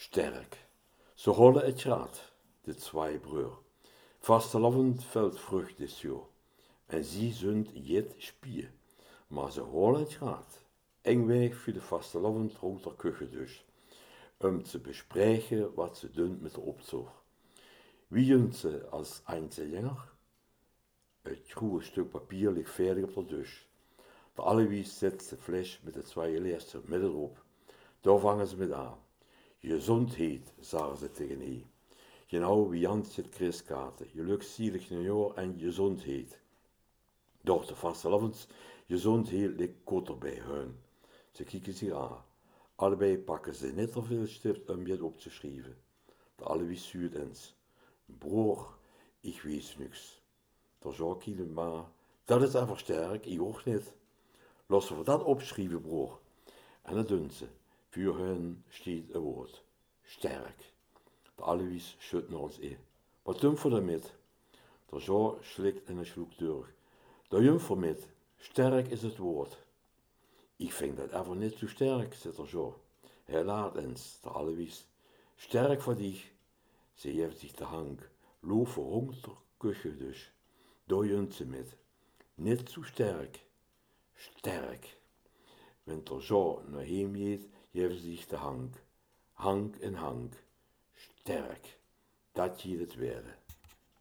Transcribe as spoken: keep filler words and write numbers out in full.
sterk. Ze hollen het graad, de twee broer. Vastelavond veld vrucht is jo. En zie zund jet spier. Maar ze hollen het graad. Engweg voor de vastelavond rond de kuchen dus. Om te bespreken wat ze doen met de opzorg. Wie junt ze als eindseljanger? Het groene stuk papier ligt veerdig op de dus. De allewies zet de fles met de twee leerster midden erop. Daar vangen ze met aan. Gezondheid, zagen ze tegen hij. Genau wie Jantje het kriskaten. Gelukszielig nieuwjaar en gezondheid. Doch de vastelavond gezondheid ligt korter bij hun. Ze kijken zich aan. Allebei pakken ze net te veel stift om het op te schrijven. De allewies zuurt eens. Broer, ik weet niks. Daar zou ik maar, dat is even sterk, ik ook niet. Laten we dat opschrijven, broer. En dat doen ze. Voor hun steekt een woord. Sterk. De allewies schudt naar ons in. Wat doen we daarmee? De zo slikt en een sloeg terug. De jumfer met. Sterk is het woord. Ik vind dat even niet zo sterk, zegt er zo. Hij laat eens, de allewies. Sterk voor die. Ze heeft zich de hang. Loof verhongerd kuchen dus. Daar junt ze met. Niet zo sterk. Sterk. Wenn er zo naar hem gaat, heeft ze zich de hang. Hang en hang. Sterk. Dat je het werden.